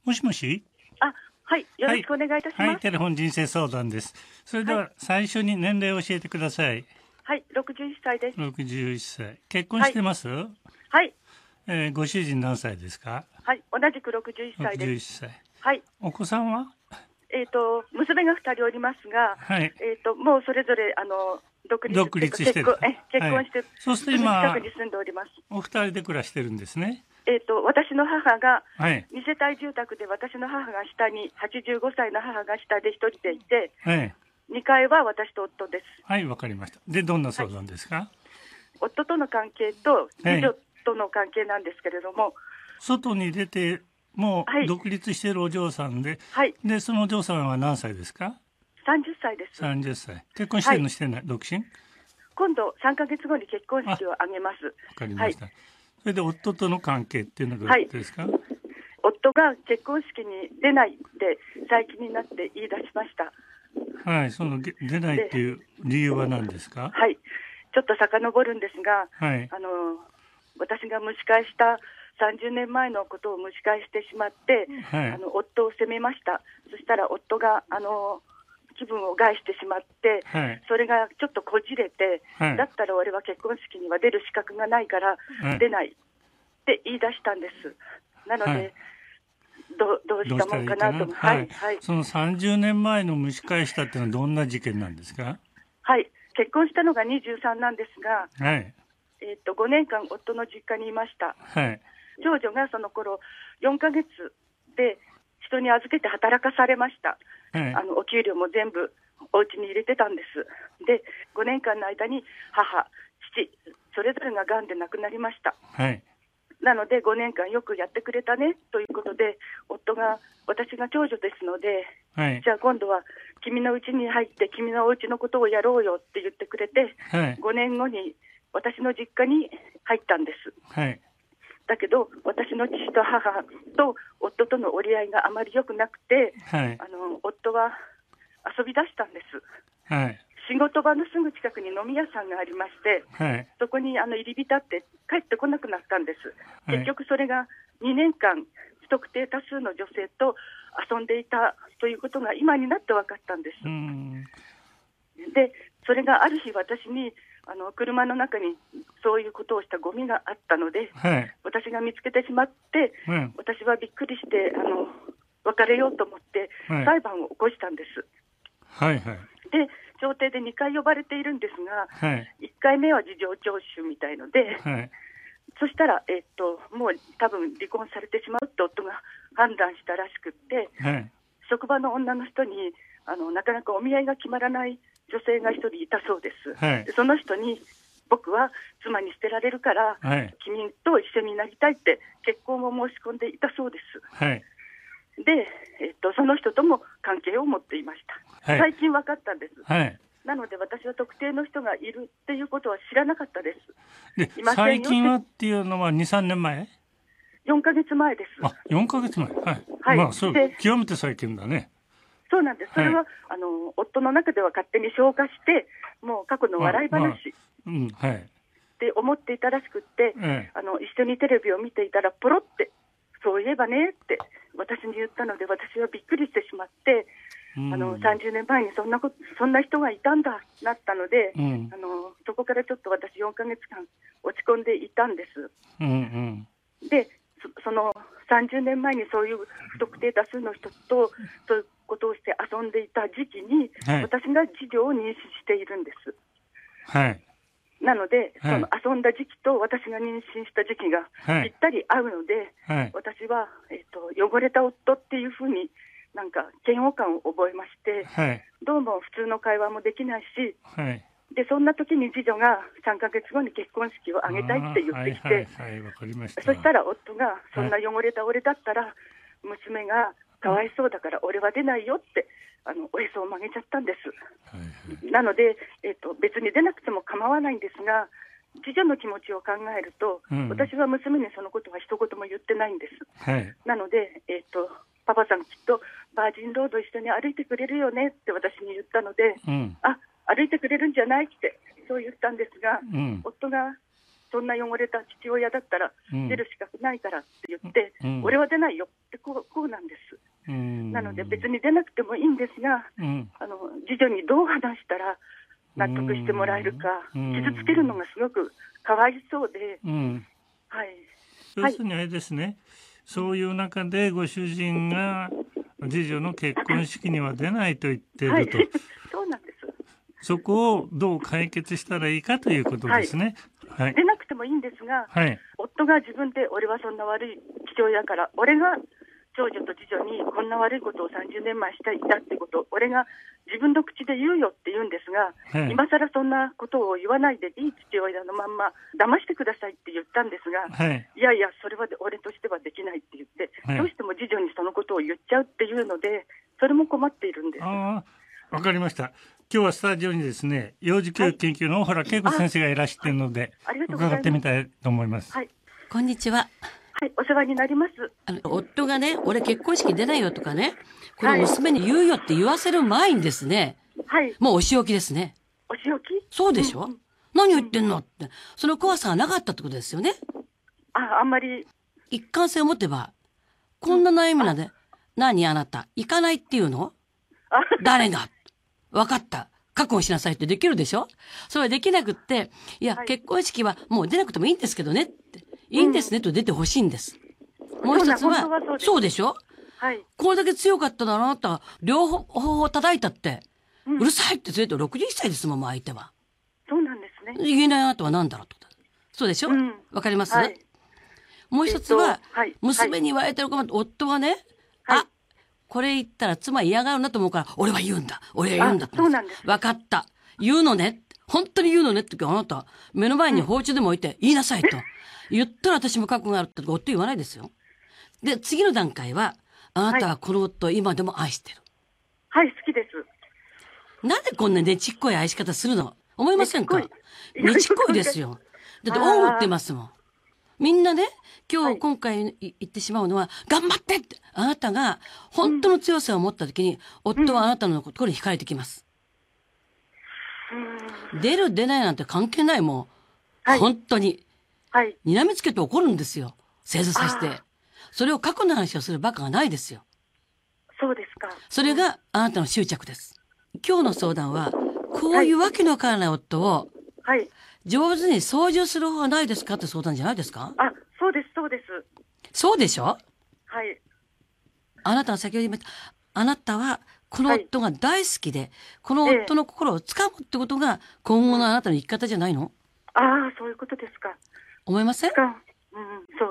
もしもし。 はい、よろしくお願いいたします。 はい、テレフォン人生相談です。それでは最初に年齢を教えてください。 はい、61歳です。 61歳。結婚してます？ はい。 ご主人何歳ですか？ はい、同じく61歳です。 61歳。 はい。 お子さんは？ 娘が2人おりますが、 はい。 もうそれぞれ独立してる。 結婚して、 そうすると今近くに住んでおります。 お二人で暮らしてるんですね。 私の母が、 はい。 2世帯住宅で私の母が下に、85歳の母が下で一人でいて、 はい。 2階は私と夫です。 はい、わかりました。で、どんな相談ですか？ 夫との関係と次女との関係なんですけれども、 外に出てもはい、 う独立しているお嬢さんで、 はい、 で、そのお嬢さんは何歳ですか 30歳です。 ？30歳。結婚してるのしてない、独身？ 今度3ヶ月後に結婚式を挙げます。 わかりました。それで夫との関係っていうのがどうですか？ 夫が結婚式に出ないって最近になって言い出しました。 はい、その出ないっていう理由は何ですか？ はい、ちょっと遡るんですが、 はい、 私が蒸し返した30年前のことを蒸し返してしまって、 はい、 夫を責めました。そしたら夫が気分を害してしまって、 はい、 それがちょっとこじれて、 はい、 だったら俺は結婚式には出る資格がないから出ないって言い出したんです。なので、 はい、 どうしたもんかなと。 はい、その30年前の蒸し返したっていうのはどんな事件なんですか？ はい、結婚したのが23なんですが、 はい、 5年間夫の実家にいました。 はい、 長女がその頃4ヶ月で人に預けて働かされました。 はい、 お給料も全部お家に入れてたんです。で、5年間の間に母、父、それぞれが癌で亡くなりました。 はい、 なので5年間よくやってくれたねということで、夫が、私が長女ですので、 はい、 じゃあ今度は君の家に入って君のお家のことをやろうよって言ってくれて、 はい、 5年後に私の実家に入ったんです。 はい、 だけど私の父と母と夫との折り合いがあまり良くなくて、 はい、 夫は遊び出したんです。 はい、 仕事場のすぐ近くに飲み屋さんがありまして、 はい、 そこに入り浸って帰ってこなくなったんです。 はい、 結局それが2年間不特定多数の女性と遊んでいたということが今になって分かったんです。で、それがある日私に車の中にそういうことをしたゴミがあったので、 はい、 私が見つけてしまって、私はびっくりして別れようと思って裁判を起こしたんです。 はいはい、 で、調停で2回呼ばれているんですが、 はい、 1回目は事情聴取みたいので、 はい、 そしたら、もう多分離婚されてしまうって夫が判断したらしくって、 はい、 職場の女の人になかなかお見合いが決まらない女性が一人いたそうです、 はい、 でその人に僕は妻に捨てられるから、 はい、 君と一緒になりたいって結婚を申し込んでいたそうです、 はい、 で、その人とも関係を持っていました、はい、最近分かったんです、はい、なので私は特定の人がいるっていうことは知らなかったです。 で、最近はっていうのは2、3年前 ？4ヶ月前です。 あ、4ヶ月前。はい。 はい、 まあ、そう、極めて最近だね。 そうなんです。それは、はい、夫の中では勝手に消化して、もう過去の笑い話、 はい。 って思っていたらしくって、一緒にテレビを見ていたら、ポロって、そういえばねって私に言ったので、私はびっくりしてしまって、30年前にそんな人がいたんだなったので、そこからちょっと私4ヶ月間落ち込んでいたんです。で、その30年前にそういう不特定多数の人とそういうことをして遊んでいた時期に、私が次女を妊娠しているんです。 はい。 なので、その遊んだ時期と私が妊娠した時期がぴったり合うので、私は、汚れた夫っていうふうになんか嫌悪感を覚えまして、どうも普通の会話もできないし、でそんな時に次女が3ヶ月後に結婚式を挙げたいって言ってきて、そしたら夫がそんな汚れた俺だったら娘がかわいそうだから俺は出ないよっておへそを曲げちゃったんです、なので、別に出なくても構わないんですが、次女の気持ちを考えると、私は娘にそのことは一言も言ってないんです、なので、パパさんきっとバージンロード一緒に歩いてくれるよねって私に言ったので、歩いてくれるんじゃないってそう言ったんですが、夫がそんな汚れた父親だったら出る資格ないからって言って、俺は出ないよってこうなんです。なので別に出なくてもいいんですが、次女にどう話したら納得してもらえるか、傷つけるのがすごくかわいそうで、はい。 要するにあれですね、そういう中でご主人が次女の結婚式には出ないと言っていると、 そうなんです。 そこをどう解決したらいいかということですね。 出なくてもいいんですが、夫が自分で俺はそんな悪い父親だから、俺が長女と次女にこんな悪いことを30年前していたってことを俺が自分の口で言うよって言うんですが、今更そんなことを言わないでいい父親のまんま騙してくださいって言ったんですが、いやいやそれは俺としてはできないって言って、どうしても次女にそのことを言っちゃうっていうので、それも困っているんです。 わかりました。今日はスタジオにですね、幼児教育研究の大原恵子先生がいらしているので、伺ってみたいと思います。 こんにちは。 はい、お世話になります。 夫がね、俺結婚式出ないよとかね、これ娘に言うよって言わせる前にですね、もうお仕置きですね。 お仕置き？ そうでしょ？何を言ってんのって。その怖さがなかったってことですよね。 あんまり。 一貫性を持ってば、こんな悩みなんで、何あなた、行かないっていうの？誰が？分かった。覚悟しなさいってできるでしょ？それはできなくって、いや、結婚式はもう出なくてもいいんですけどねって。いいんですねと出てほしいんです。もう一つは、そうでしょ？これだけ強かっただろうなあった両方叩いたって、うるさいってずっと61歳ですもん、相手は。 そうなんですね。 言えないあなたは何だろうと。そうでしょ？わかります？もう一つは、娘に言われてる夫はね、これ言ったら妻嫌がるなと思うから、俺は言うんだ。俺は言うんだって。分かった。言うのね。本当に言うのねって言うから、あなた、目の前に包丁でも置いて言いなさいと。言ったら私も覚悟があるって夫言わないですよ。で、次の段階は、あなたはこの夫を今でも愛してる。 はい、好きです。 なんでこんなねちっこい愛し方するの？思いませんか？ねちっこいですよ。だって恩を売ってますもん。みんなね、今回言ってしまうのは、頑張ってって、あなたが本当の強さを持った時に、夫はあなたのところに惹かれてきます。出る出ないなんて関係ないもん。本当に。睨みつけて怒るんですよ。正座させて。それを過去の話をするバカがないですよ。 そうですか。 それがあなたの執着です。今日の相談は、こういうわけのわからない夫を、上手に操縦する方はないですかって相談じゃないですか？ そうです、そうです。 そうでしょ？あなたは先ほど言いました。あなたは、この夫が大好きで、この夫の心をつかむってことが、今後のあなたの生き方じゃないの？ そういうことですか。 思いません？ そう、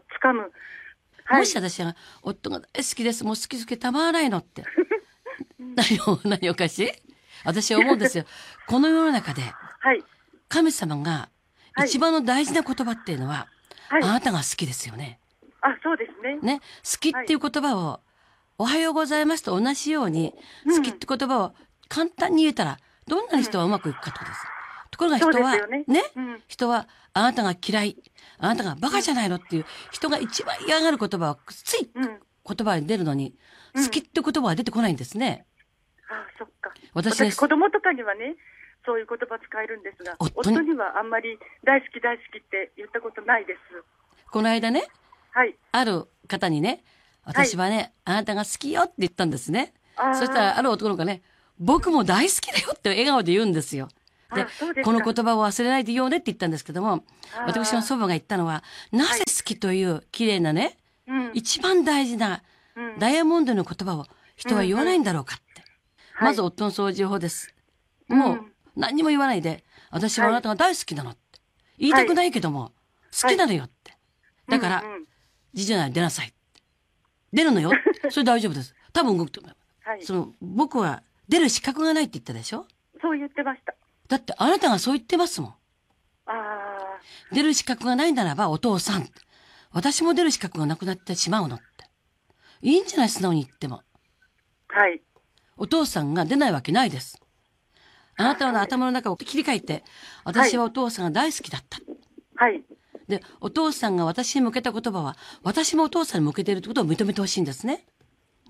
つかむ。 もし私が、夫が大好きです、もう好きたまらないのって。何おかしい？私は思うんですよ。この世の中で、神様が一番の大事な言葉っていうのは、あなたが好きですよね。 そうですね。 好きっていう言葉を、おはようございますと同じように、好きって言葉を簡単に言えたら、どんなに人はうまくいくかってことです。ところが人は、人は、あなたが嫌い、あなたがバカじゃないのっていう、人が一番嫌がる言葉は、つい言葉に出るのに、好きって言葉は出てこないんですね。 そっか。私子供とかにはね、そういう言葉使えるんですが、夫にはあんまり大好きって言ったことないです。 この間ね、ある方にね、私はね、あなたが好きよって言ったんですね。そしたらある男の子がね、僕も大好きだよって笑顔で言うんですよ。で、この言葉を忘れないで言おうねって言ったんですけども、私の祖母が言ったのは、なぜ好きという綺麗なね、一番大事なダイヤモンドの言葉を人は言わないんだろうかって。まず夫の掃除法です。もう何にも言わないで、私はあなたが大好きなのって。言いたくないけども、好きなのよって。だから、次女なら出なさい。出るのよ。それ大丈夫です。多分動くと思う。僕は出る資格がないって言ったでしょ？ そう言ってました。 だってあなたがそう言ってますもん。出る資格がないならばお父さん。私も出る資格がなくなってしまうのって。いいんじゃない素直に言っても。お父さんが出ないわけないです。あなたの頭の中を切り替えて、私はお父さんが大好きだった。で、お父さんが私に向けた言葉は、私もお父さんに向けているってことを認めてほしいんですね。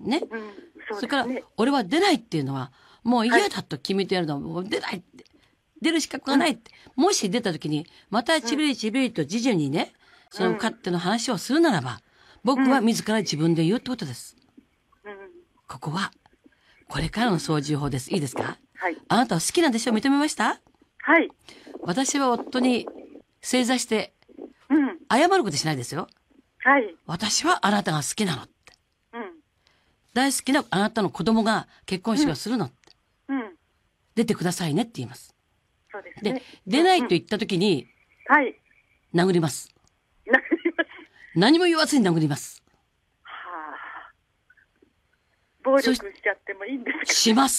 それから、俺は出ないっていうのは、もう嫌だと決めてやるのは、もう出ないって。 出る資格がないって。もし出た時に、またちびりちびりと次女にね、その勝手の話をするならば、僕は自ら自分で言うってことです。ここは、これからの操縦法です。いいですか？ はい。 あなたは好きなんでしょ？認めました？ はい。 私は夫に正座して、謝ることしないですよ。 はい。 私はあなたが好きなのって。大好きなあなたの子供が結婚式をするのって。出てくださいねって言います。 そうですね。 で、出ないと言った時に、 はい。 殴ります。 殴ります。 何も言わずに殴ります。 はあ。暴力しちゃってもいいんですか？ します。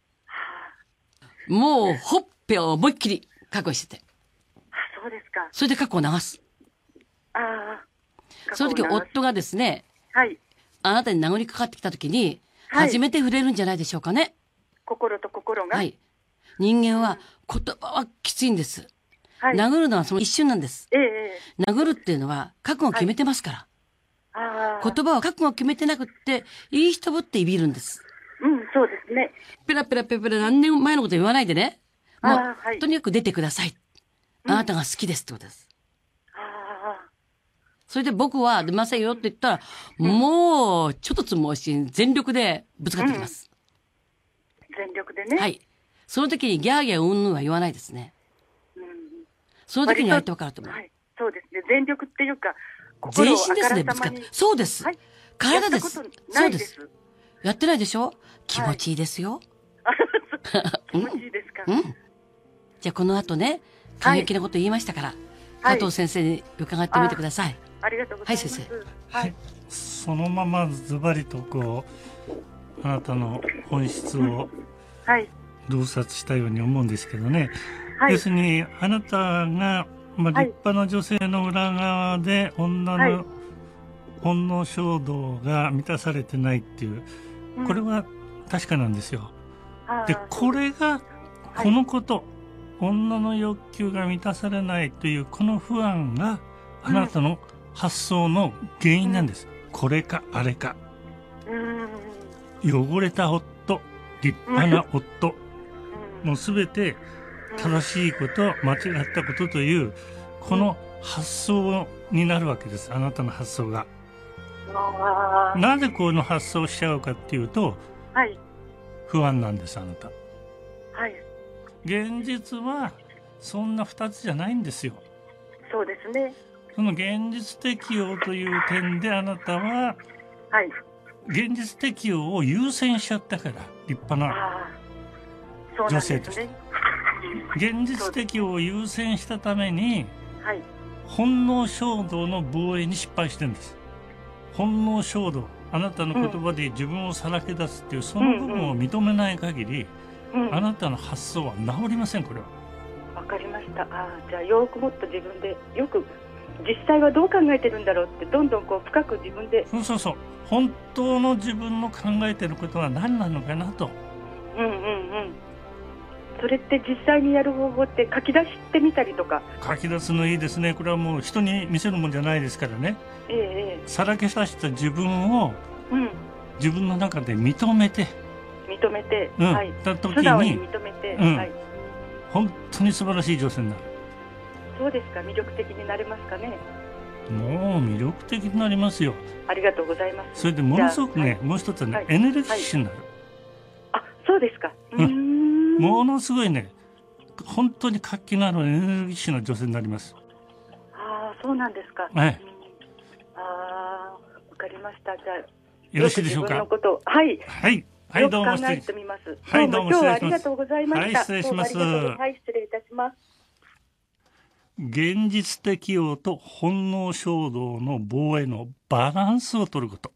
もう、ほっぺを思いっきり確保してて。 そうですか。 それで確保を流す。その時夫がですね、 はい。 あなたに殴りかかってきた時に、初めて触れるんじゃないでしょうかね。 心と心が。 はい。人間は言葉はきついんです。はい、殴るのはその一瞬なんです。殴るっていうのは覚悟を決めてますから。言葉は覚悟を決めてなくって、いい人ぶっていびるんです。 そうですね。 ペラペラペラペラ何年前のこと言わないでね。もう、とにかく出てください。あなたが好きですってことです。それで僕は出ませんよって言ったら、もう、ちょっとつもし全力でぶつかってきます。 全力でね。 はい。その時にギャーギャーうんぬんは言わないですね。その時に相手分かると思う。 そうですね。全力っていうか、 全身ですね、ぶつかって。そうです。体です。そうです。やってないでしょ？気持ちいいですよ。 気持ちいいですか？ じゃあこの後ね、過激なこと言いましたから、加藤先生に伺ってみてください。 ありがとうございます。 はい、先生。はい。そのままズバリとこう、あなたの本質を洞察したように思うんですけどね。要するに、あなたが、立派な女性の裏側で女の本能衝動が満たされてないっていう、これは確かなんですよ。で、これが、このこと、女の欲求が満たされないというこの不安があなたの発想の原因なんです。これかあれか。汚れた夫、立派な夫、もうすべて正しいこと、間違ったことという、この発想になるわけです。あなたの発想が。なぜこの発想をしちゃうかっていうと、不安なんです、あなた。現実はそんな2つじゃないんですよ。 そうですね。 その現実適応という点であなたは、現実適応を優先しちゃったから、立派な女性として。現実適応を優先したために、本能衝動の防衛に失敗してるんです。本能衝動、あなたの言葉で自分をさらけ出すっていう、その部分を認めない限り、あなたの発想は治りません、これは。 わかりました。じゃあよくもっと自分でよく実際はどう考えてるんだろうってどんどんこう深く自分で。 そう。本当の自分の考えてることは何なのかなと。 それって実際にやる方法って書き出してみたりとか。 書き出すのいいですね。これはもう人に見せるもんじゃないですからね。さらけ出した自分を、自分の中で認めて、た時に、 素直に認めて、 本当に素晴らしい女性になる。 そうですか。魅力的になれますかね。 もう魅力的になりますよ。 ありがとうございます。 それでものすごくね、もう一つはね、エネルギッシュになる。 そうですか。 ものすごいね、本当に活気のあるエネルギッシュな女性になります。 そうなんですか。 はい。 わかりました。じゃあよろしいでしょうか。 自分のこと、はい、 どうも考えてみます。 どうも今日はありがとうございました。 失礼します。 失礼いたします。 現実適応と本能衝動の防衛のバランスを取ること。